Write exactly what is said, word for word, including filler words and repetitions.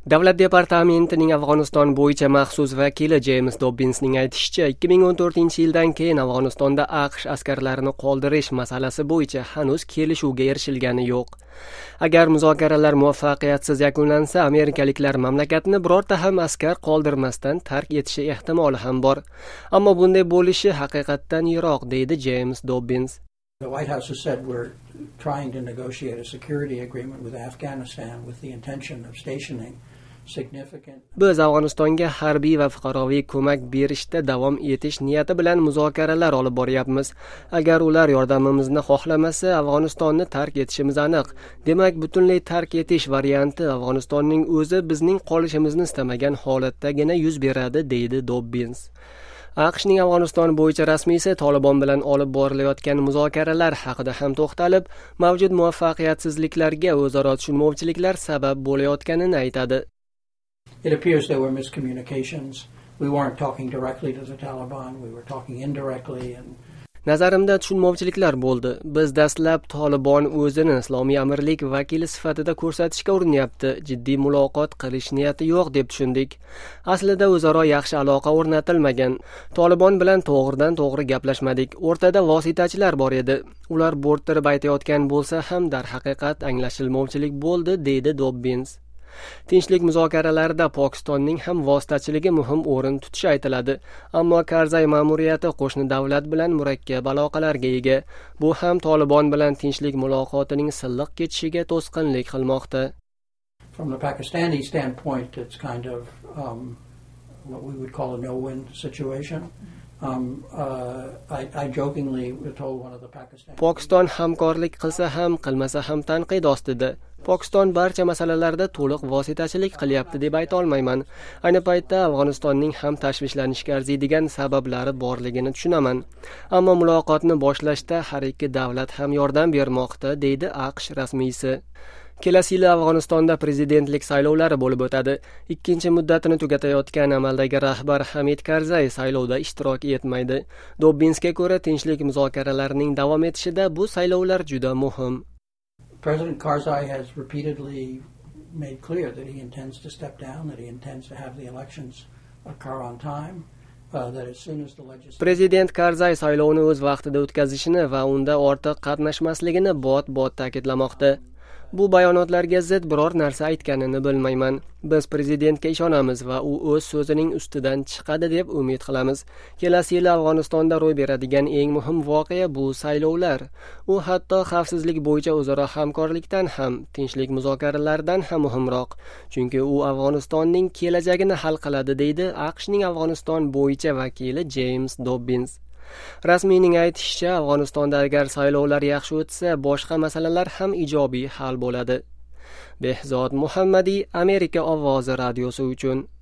Davlat departamentining Afg'oniston bo'yicha maxsus vakili James Dobbinsning aytishicha, ikki ming o'n to'rtinchi yildan keyin Afg'onistonda AQSh askarlarini qoldirish masalasi bo'yicha hanuz kelishuvga erishilgani yo'q. Agar muzokaralar muvaffaqiyatsiz yakunlansa, amerikaliklar mamlakatni birorta ham askar qoldirmasdan tark etishi ehtimoli ham bor. Ammo bunday bo'lishi haqiqatdan yiroq, deydi James Dobbins. The White House has said we're trying to negotiate a security agreement with Afghanistan with the intention of stationing significant. Biz Afg'onistonga harbiy va fuqaroviy ko'mak berishda davom etish niyati bilan muzokaralar olib boryapmiz. Agar ular yordamimizni xohlamasa, Afg'onistonni tark etishimiz aniq. Demak, butunlay tark etish varianti Afg'onistonning o'zi bizning qolishimizni istamagan holatdagina yuz beradi, deydi Dobbins. AQShning Afg'oniston bo'yicha rasmiysi Tolibon bilan olib borilayotgan muzokaralar haqida ham to'xtalib, mavjud muvaffaqiyatsizliklarga o'zaro tushunmovchiliklar sabab bo'layotganini aytadi. It appears there were miscommunications. We weren't talking directly to the Taliban, we were talking indirectly and Nazarimda tushunmovchiliklar bo'ldi. Biz dastlab Tolibon o'zini Islomiy amirlik vakili sifatida ko'rsatishga urinyapti. Jiddiy muloqot qilish niyati yo'q deb tushundik. Aslida o'zaro yaxshi aloqa o'rnatilmagan. Tolibon bilan to'g'ridan to'g'ri gaplashmadik. O'rtada vositachilar bor edi. Ular bo'rttirib aytayotgan bo'lsa ham darhaqiqat anglashilmovchilik bo'ldi, deydi Dobbins. Tinchlik muzokaralarida Pokistonning ham vositachiligi muhim o'rin tutishi aytiladi. Ammo Karzay ma'muriyati qo'shni davlat bilan murakkab aloqalarga ega. Bu ham Tolibon bilan tinchlik muloqotining silliq ketishiga to'sqinlik qilmoqda. From the Pakistani standpoint, it's kind of um, what we would call a no-win situation. Um, uh, I, I jokingly told one of the Pakistani. Pokiston hamkorlik qilsa ham, qilmasa ham tanqid ostida. Pokiston barcha masalalarda to'liq vositachilik qilyapti deb ayta olmayman. Ayni paytda Afg'onistonning ham tashvishlanishga arziydigan sabablari borligini tushunaman. Ammo muloqotni boshlashda har ikki davlat ham yordam bermoqda, deydi AQSh rasmiysi. Kelasi yili Afg'onistonda prezidentlik saylovlari bo'lib o'tadi. Ikkinchi muddatini tugatayotgan amaldagi rahbar Hamid Karzay saylovda ishtirok etmaydi. Dobbinsga ko'ra, tinchlik muzokaralarining davom etishida bu saylovlar juda muhim. President Karzai has repeatedly made clear that he intends to step down, that he intends to have the elections occur on time. Prezident Karzay saylovni o'z vaqtida o'tkazishini va unda ortiq qatnashmasligini bot-bot ta'kidlamoqda. Bu bayonotlarga zid biror narsa aytganini bilmayman. Biz prezidentga ishonamiz va u o'z so'zining ustidan chiqadi deb umid qilamiz. Kelasi yil Afg'onistonda ro'y beradigan eng muhim voqea bu saylovlar. U hatto xavfsizlik bo'yicha o'zaro hamkorlikdan ham, tinchlik muzokaralaridan ham muhimroq. Chunki u Afg'onistonning kelajagini hal qiladi, deydi AQShning Afg'oniston bo'yicha vakili James Dobbins. Rasmiyning aytishicha, Afg'onistonda agar saylovlar yaxshi o'tsa, boshqa masalalar ham ijobiy hal bo'ladi. Behzod Muhammadi, Amerika ovozi radiosi uchun